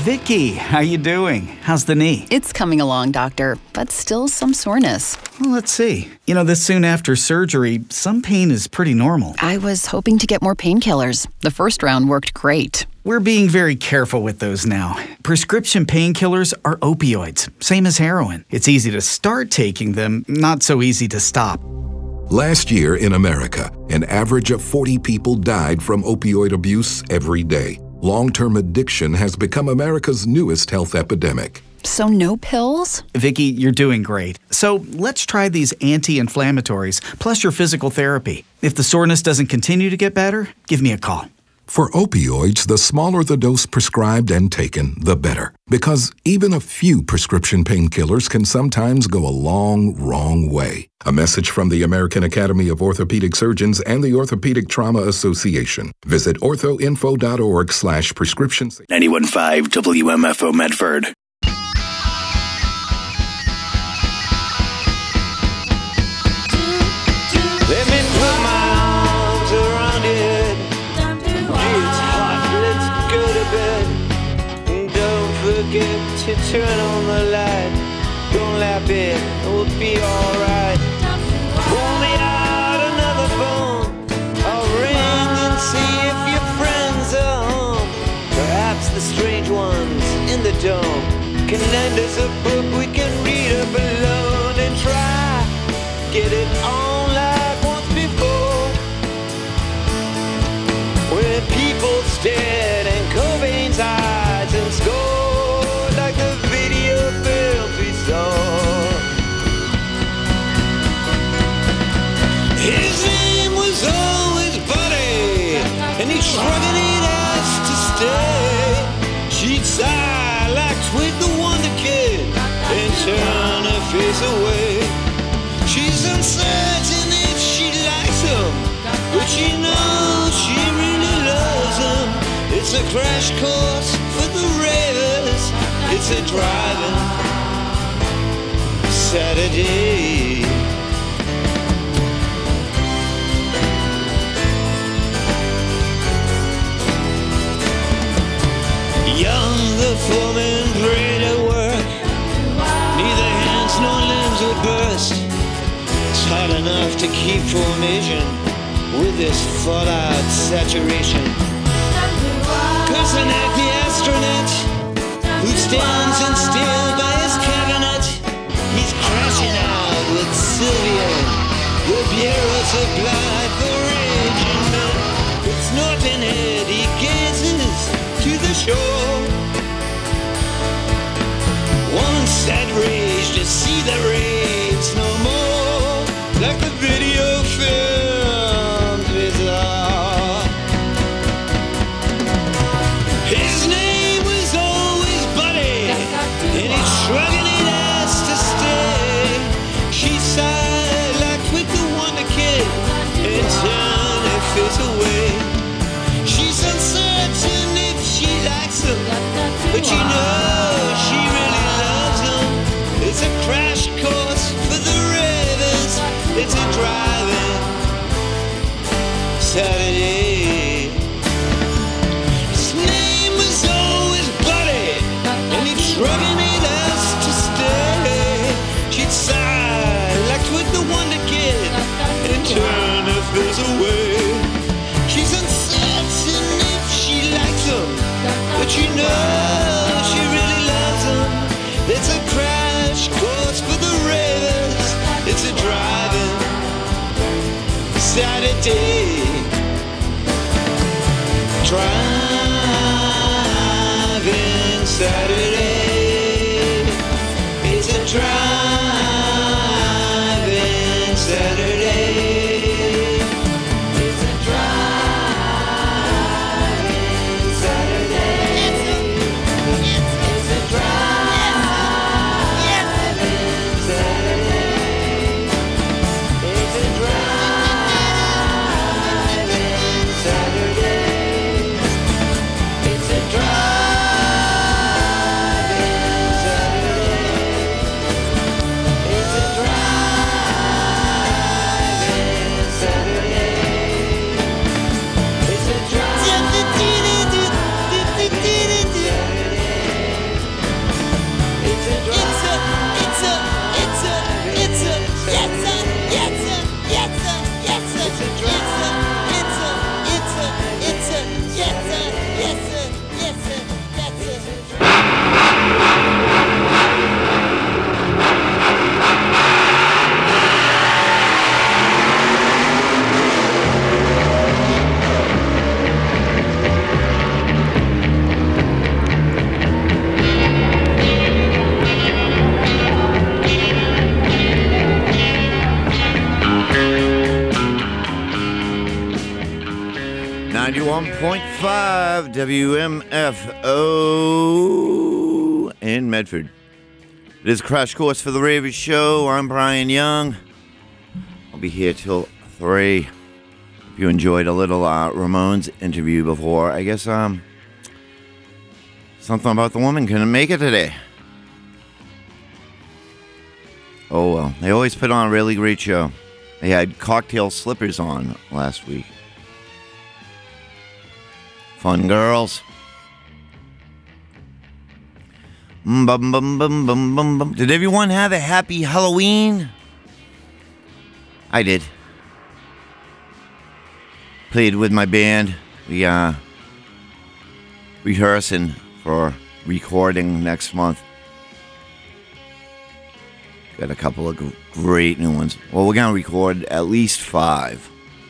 Vicky, how you doing? How's the knee? It's coming along, doctor, but still some soreness. Well, let's see. This soon after surgery, some pain is pretty normal. I was hoping to get more painkillers. The first round worked great. We're being very careful with those now. Prescription painkillers are opioids, same as heroin. It's easy to start taking them, not so easy to stop. Last year in America, an average of 40 people died from opioid abuse every day. Long-term addiction has become America's newest health epidemic. So no pills? Vicky, you're doing great. So let's try these anti-inflammatories, plus your physical therapy. If the soreness doesn't continue to get better, give me a call. For opioids, the smaller the dose prescribed and taken, the better. Because even a few prescription painkillers can sometimes go a wrong way. A message from the American Academy of Orthopedic Surgeons and the Orthopedic Trauma Association. Visit orthoinfo.org/prescription. 91.5 WMFO Medford. Let me put my arms around it. It's hot, let's go to bed. And don't forget to turn on the light. Don't laugh it, we'll be alright. Pull me out another phone. I'll ring and see if your friends are home. Perhaps the strange ones in the dome can lend us a book we can read up alone and try. Get it on like once before. When people stared in Cobain's eyes and scored like the video film we saw. His name was always Buddy, and he shrugged it ass to stay. She'd sigh like Twig the Wonder Kid and turn her face away. She's uncertain if she likes him, but she knows she really loves him. It's a crash course for the ravers. It's a driving Saturday. Young, the foreman prayed at work. Neither hands nor limbs would burst. It's hard enough to keep formation with this fallout saturation. Kosanek, the astronaut, who stands in still by his cabinet, he's crashing out with Sylvia. The bureau supplied for raging men. With snorting head, he gazes to the shore. Once had rage to see the raves no more, like the video films we saw. His name was always Buddy, and he's shrugging it ass to stay. She sighed like Twig the Wonder Kid and turned her face away. She's uncertain if she likes him, but she knows she really loves him. It's a crash course for the ravers. It's a driving Saturday. His name was always Buddy, and he'd shrugging it ass to stay. She'd sigh like Twig the Wonder Kid and turn her face away. She's uncertain if she likes him, but she knows she really loves him. It's a crash course for the ravers. It's a driving Saturday. Driving Saturday. It's a driving Saturday. It's a driving Saturday. It's a driving Saturday. It's a driving Saturday. 91.5 WMFO in Medford. It is Crash Course for the Ravers Show. I'm Brian Young. I'll be here till 3. If you enjoyed a little Ramones interview before, I guess something about the woman couldn't make it today. Oh well, they always put on a really great show. They had Cocktail Slippers on last week. Fun girls. Bum, bum, bum, bum, bum. Did everyone have a happy Halloween? I did. Played with my band. We rehearsing for recording next month. Got a couple of great new ones. Well, we're gonna record at least 5.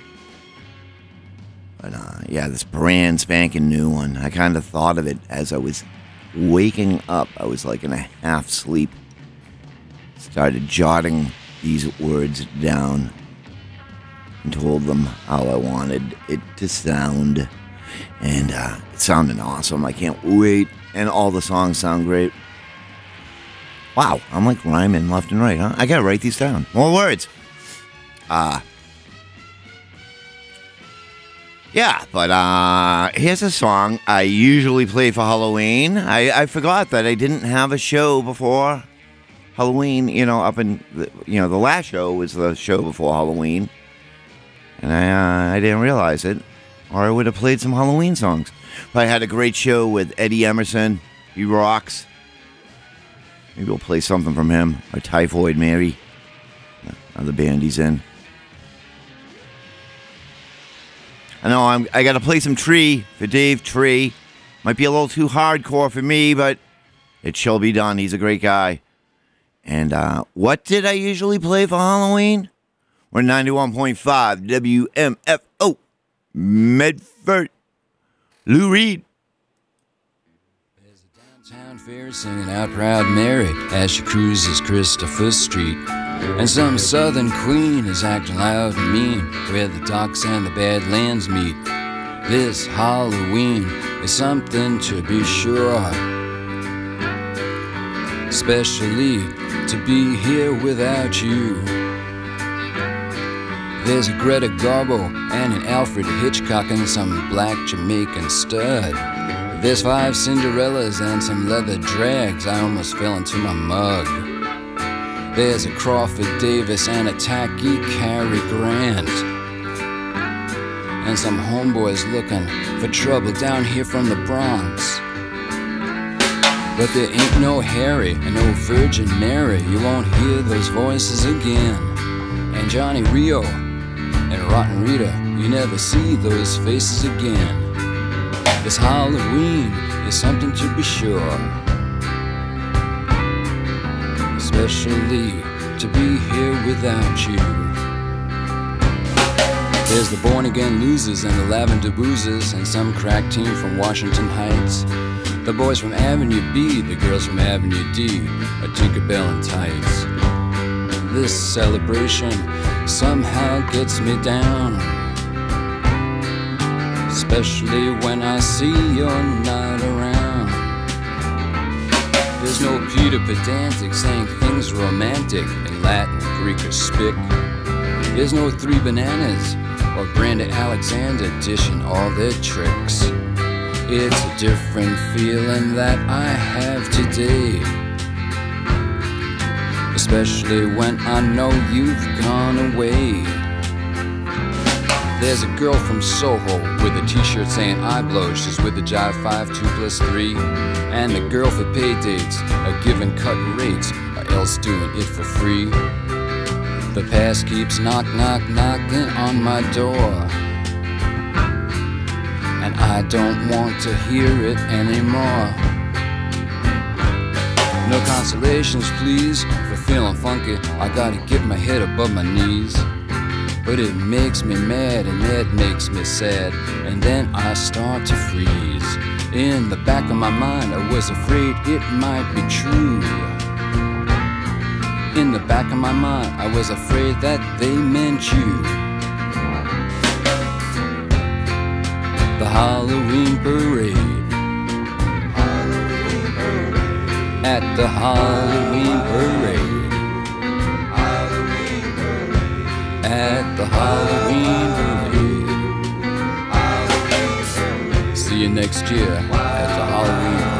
But yeah, this brand spanking new one. I kind of thought of it as I was waking up. I was like in a half sleep. Started jotting these words down and told them how I wanted it to sound. And it sounded awesome. I can't wait. And all the songs sound great. Wow, I'm like rhyming left and right, huh? I gotta write these down. More words. Yeah, but here's a song I usually play for Halloween. I forgot that I didn't have a show before Halloween. You know, up in the last show was the show before Halloween, and I didn't realize it, or I would have played some Halloween songs. But I had a great show with Eddie Emerson. He rocks. Maybe we'll play something from him, or Typhoid Mary, the band he's in. I know I got to play some Tree for Dave Tree. Might be a little too hardcore for me, but it shall be done. He's a great guy. And what did I usually play for Halloween? We're 91.5 WMFO Medford. Lou Reed. There's a downtown fair singing out Proud Mary as she cruises Christopher Street. And some southern queen is acting loud and mean where the docks and the Badlands meet. This Halloween is something to be sure, especially to be here without you. There's a Greta Garbo and an Alfred Hitchcock and some black Jamaican stud. There's 5 Cinderellas and some leather drags. I almost fell into my mug. There's a Crawford Davis and a tacky Cary Grant, and some homeboys looking for trouble down here from the Bronx. But there ain't no Harry and no Virgin Mary. You won't hear those voices again. And Johnny Rio and Rotten Rita, you never see those faces again. This Halloween is something to be sure, especially to be here without you. There's the Born Again Losers and the Lavender Boozers and some crack team from Washington Heights. The boys from Avenue B, the girls from Avenue D, a Tinkerbell in tights. This celebration somehow gets me down, especially when I see you're not around. There's no Peter Pedantic saying things romantic in Latin, Greek, or Spic. There's no 3 Bananas or Brenda Alexander dishing all their tricks. It's a different feeling that I have today, especially when I know you've gone away. There's a girl from Soho with a t-shirt saying I blow. She's with the Jive 5 2+3. And the girl for pay dates are giving cut rates or else doing it for free. The past keeps knocking on my door, and I don't want to hear it anymore. No consolations, please, for feeling funky. I gotta get my head above my knees. But it makes me mad and that makes me sad, and then I start to freeze. In the back of my mind I was afraid it might be true. In the back of my mind I was afraid that they meant you. The Halloween parade. At the Halloween parade. At the Halloween parade. See you next year at the Halloween parade.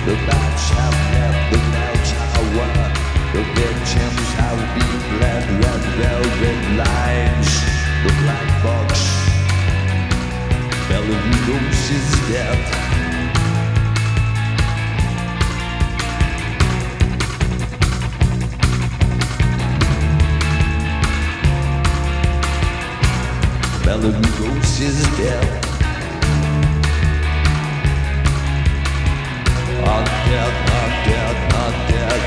The bats have left the bell tower. The victims have been bled, red velvet lines. The black box, Bela Lugosi's death. Bela Lugosi's death. On death, on death, on death.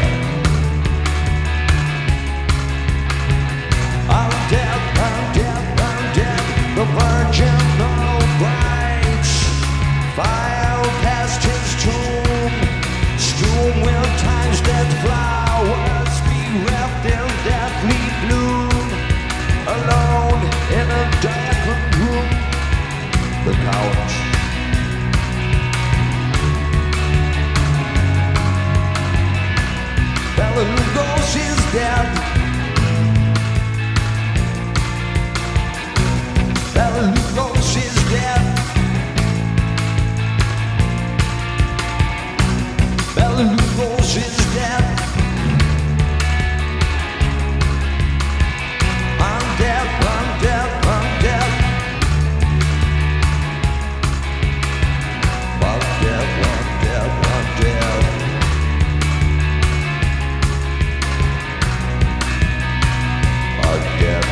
On death, on death, on death. The virginal brides file past his tomb. Strewn with time's dead flowers, bereft in deathly bloom. Alone in a darkened room. The couch. Bela Lugosi's dead. Bela Lugosi's dead. Bela Lugosi's dead. I'm dead, I'm dead, I'm dead. I'm dead, I'm dead, I'm dead. Death.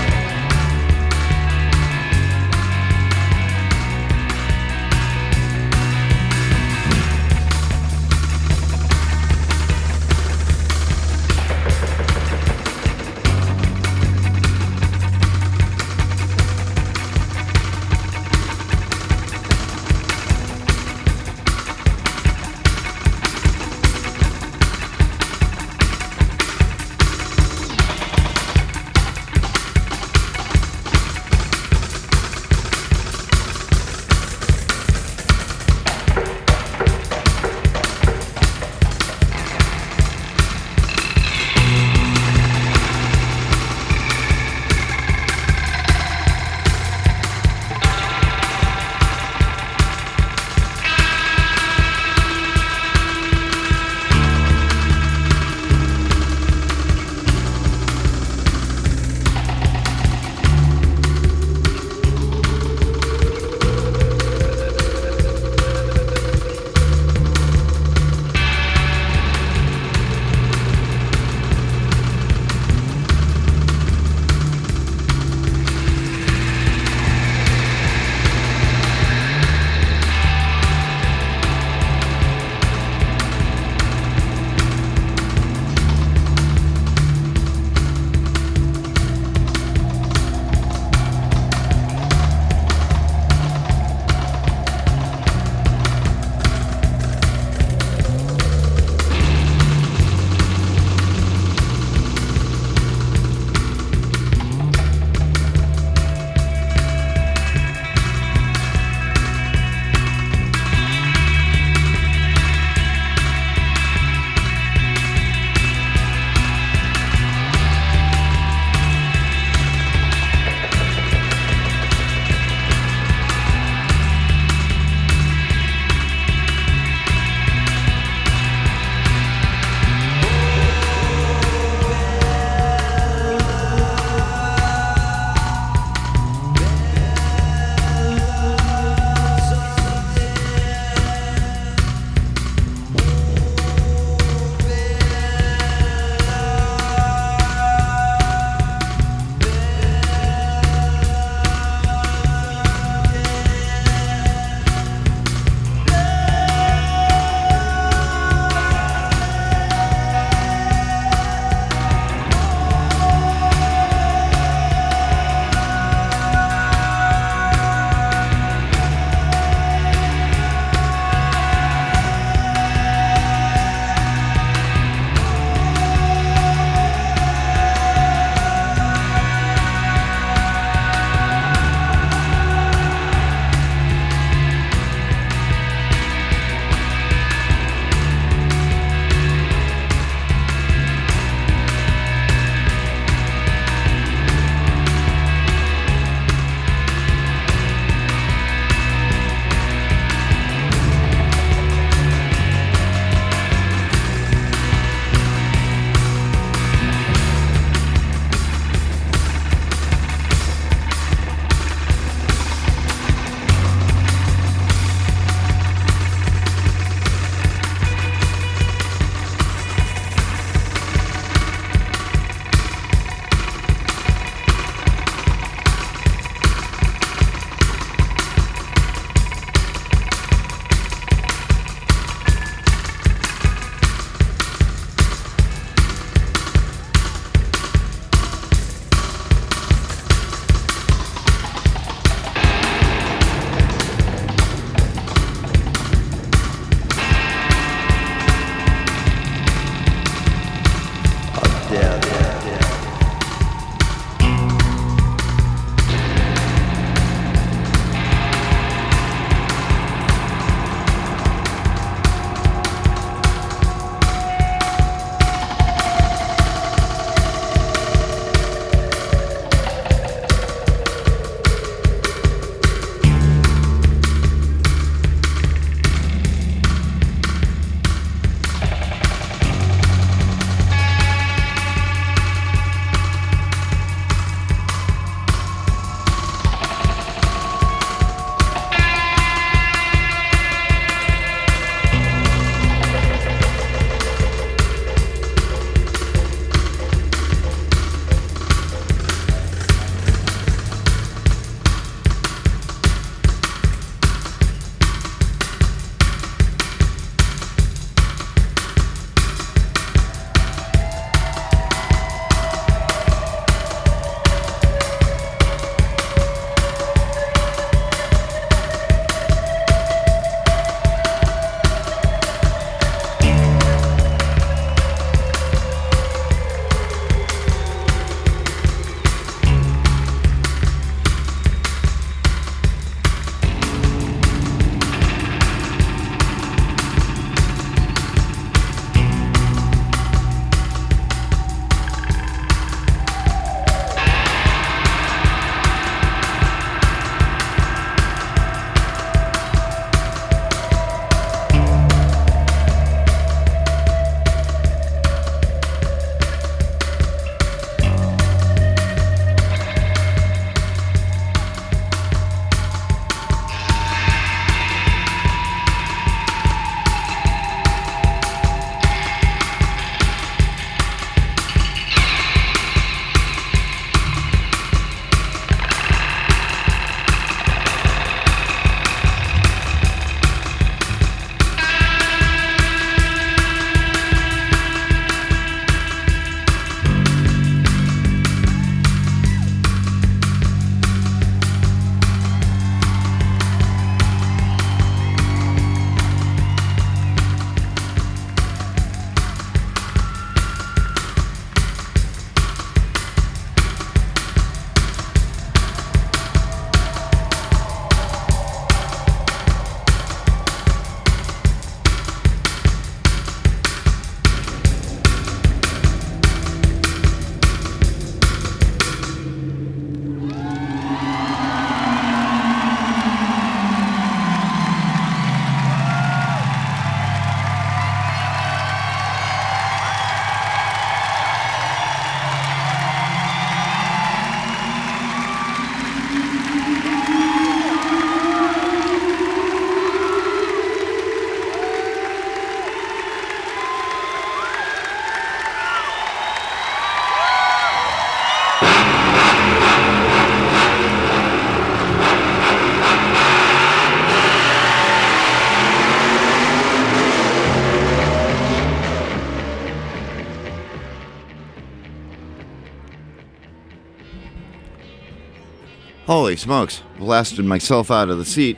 Holy smokes. Blasted myself out of the seat.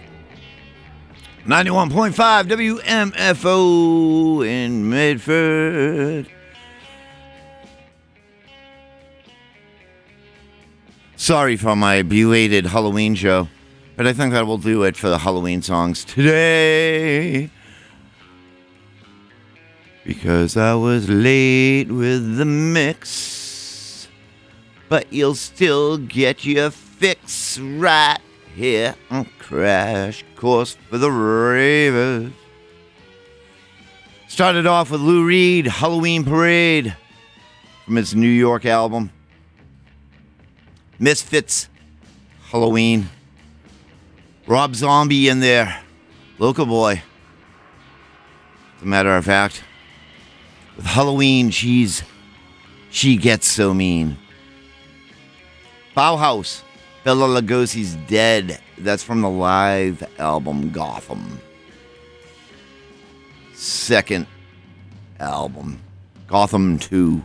91.5 WMFO in Medford. Sorry for my belated Halloween show, but I think that will do it for the Halloween songs today. Because I was late with the mix, but you'll still get your fix right here on Crash Course for the Ravers. Started off with Lou Reed, Halloween Parade, from his New York album. Misfits, Halloween. Rob Zombie in there, Local Boy. As a matter of fact, with Halloween, she gets so mean. Bauhaus, Bela Lugosi's Dead. That's from the live album Gotham. Second album, Gotham 2.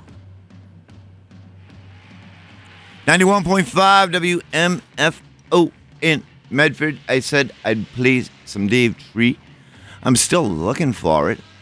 91.5 WMFO in Medford. I said I'd play some Dave Tree. I'm still looking for it.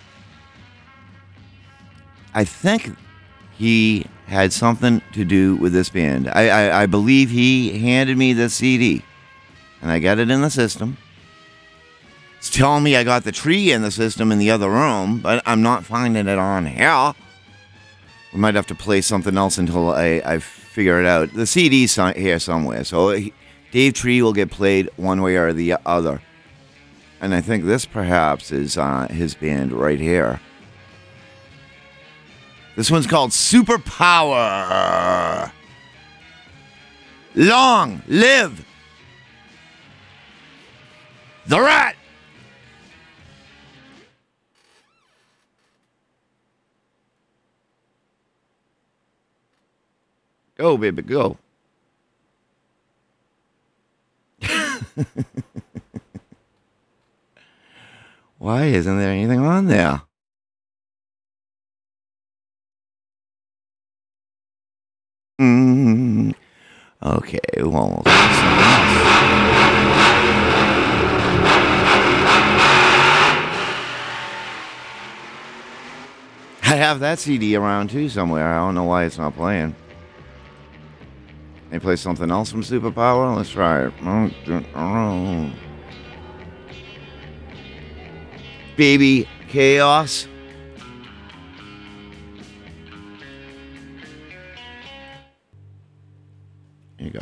I think he had something to do with this band. I believe he handed me the CD, and I got it in the system. It's telling me I got the tree in the system in the other room, but I'm not finding it on here. We might have to play something else until I figure it out. The CD's here somewhere, so Dave Tree will get played one way or the other. And I think this perhaps is his band right here. This one's called Superpower. Long live the rat. Go, baby, go. Why isn't there anything on there? Okay, well, I have that CD around too somewhere. I don't know why it's not playing. Can you play something else from Superpower? Let's try it. Baby Chaos. Here you go.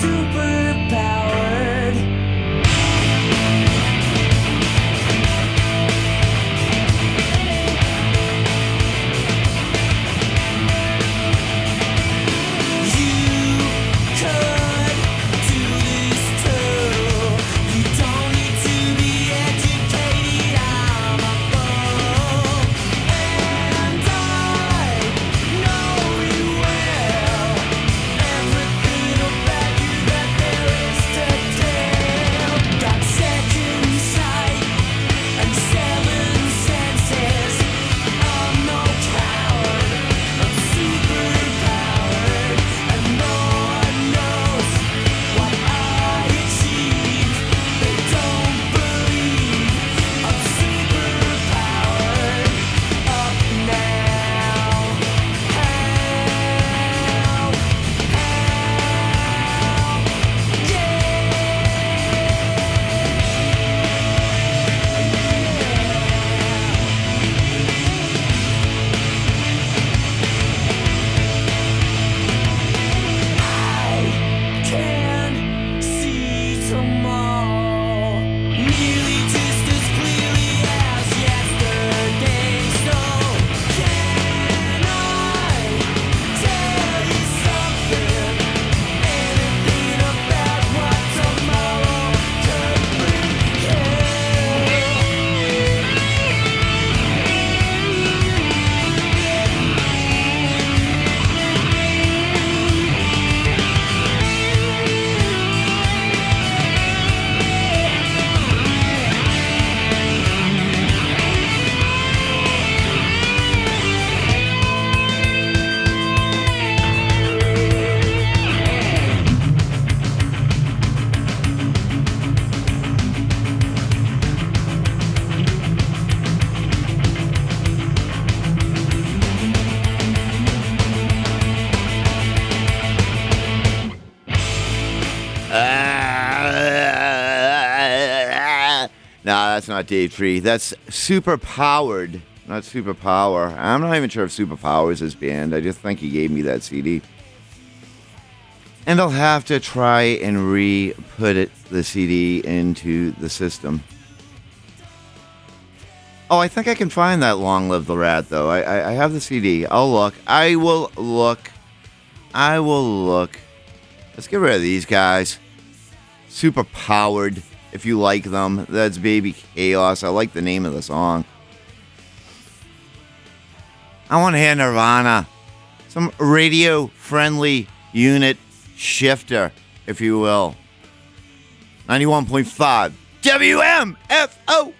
Nah, that's not Dave Tree. That's Superpowered, not Superpower. I'm not even sure if Superpower is his band. I just think he gave me that CD. And I'll have to try and re-put the CD into the system. Oh, I think I can find that Long Live the Rat, though. I have the CD. I'll look. I will look. Let's get rid of these guys. Superpowered, if you like them. That's Baby Chaos. I like the name of the song. I want to hear Nirvana. Some radio-friendly unit shifter, if you will. 91.5 WMFO.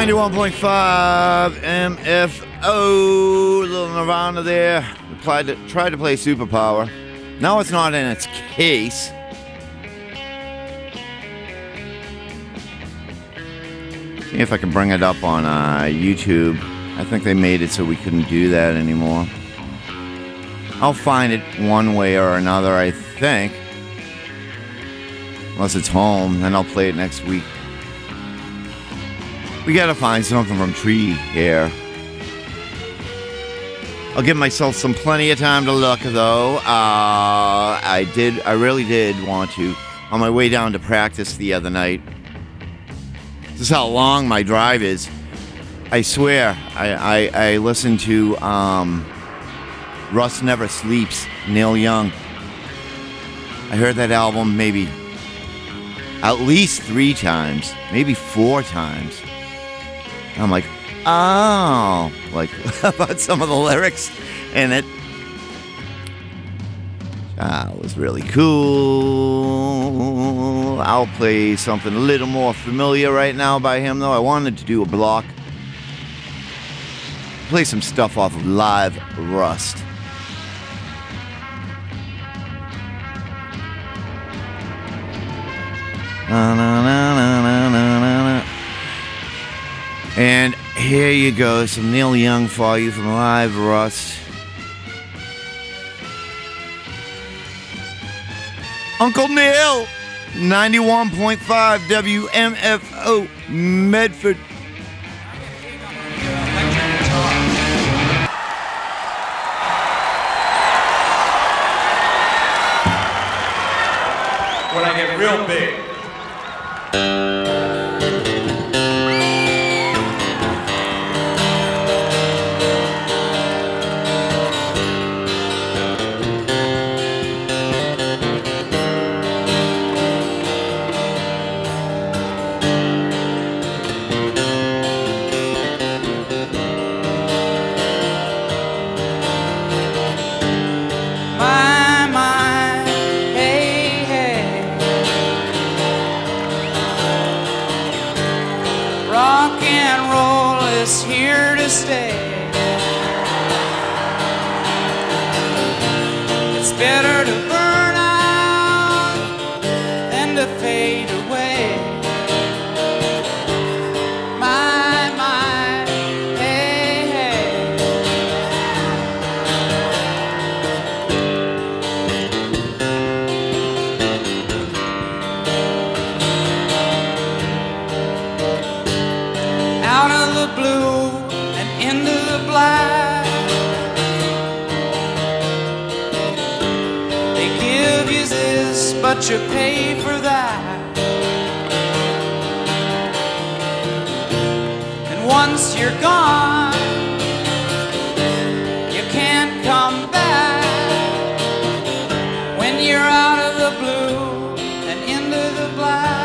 91.5 MFO. Little Nirvana there. Tried to play Superpower. Now it's not in its case. See if I can bring it up on YouTube. I think they made it so we couldn't do that anymore. I'll find it one way or another, I think. Unless it's home, then I'll play it next week. We gotta find something from Tree here. I'll give myself plenty of time to look, though. I really did want to. On my way down to practice the other night. This is how long my drive is. I swear, I listened to Rust Never Sleeps, Neil Young. I heard that album maybe at least 3 times, maybe 4 times. I'm like, oh, like about some of the lyrics in it. It was really cool. I'll play something a little more familiar right now by him, though. I wanted to do a block. Play some stuff off of Live Rust. Na, na, na, na, na, na, na. And here you go, some Neil Young for you from Live Rust. Uncle Neil, 91.5 WMFO, Medford. When I get real big. Better to burn out than to fade away. My, hey, hey. Out of the blue and into the black. But you pay for that. And once you're gone, you can't come back. When you're out of the blue and into the black.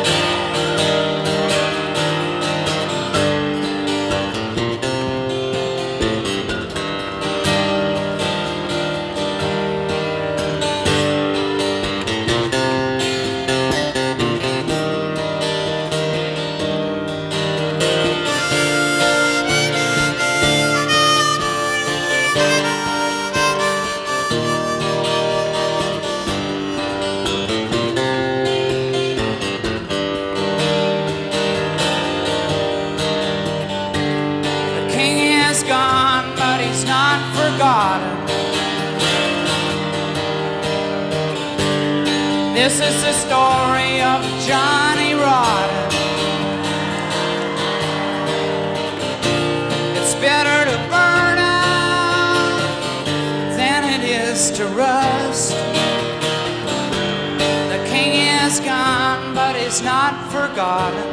This is the story of Johnny Rotten. It's better to burn out than it is to rust. The king is gone, but he's not forgotten.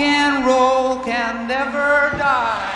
and roll can never die.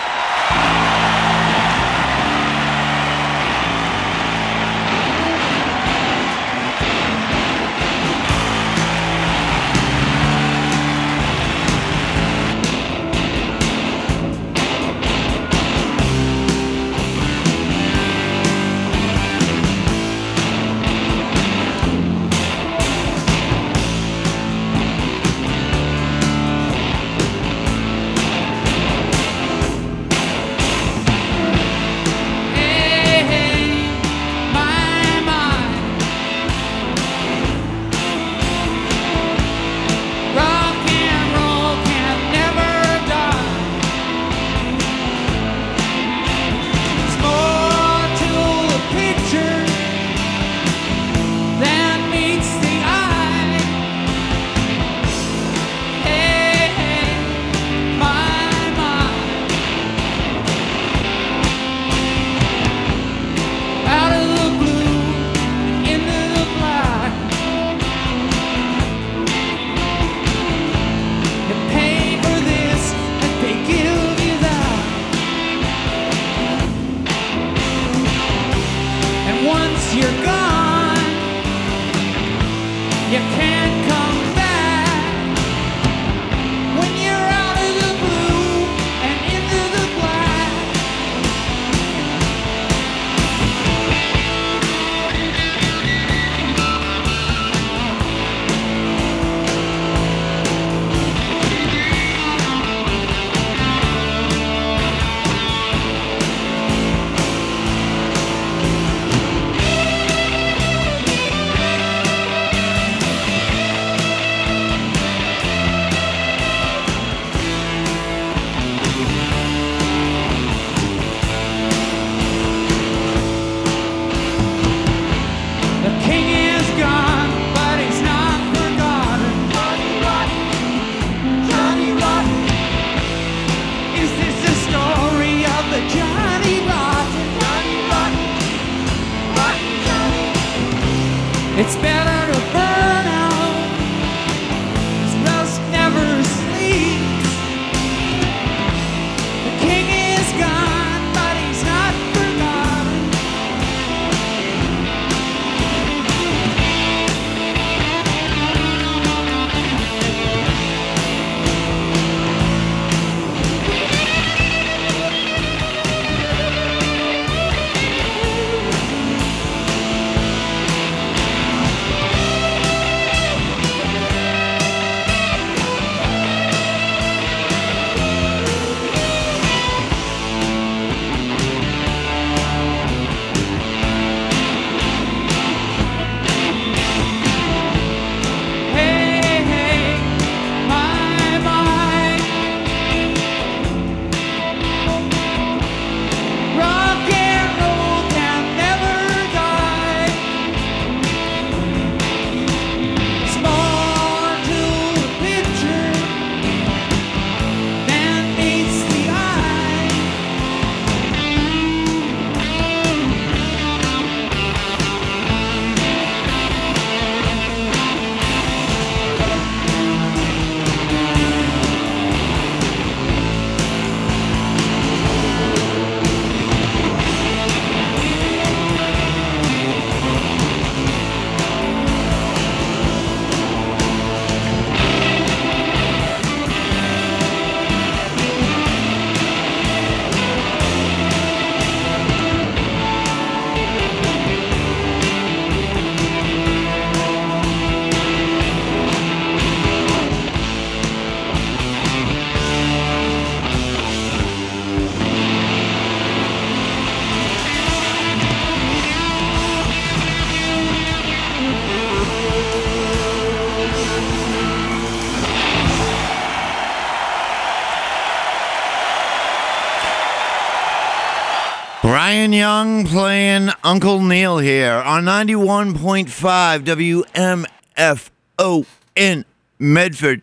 It's better to burn out, 'cause rust never sleeps. The king is gone, but he's not forgotten. Brian Young playing Uncle Neil here on 91.5 WMFO in Medford.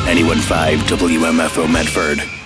91.5 WMFO Medford.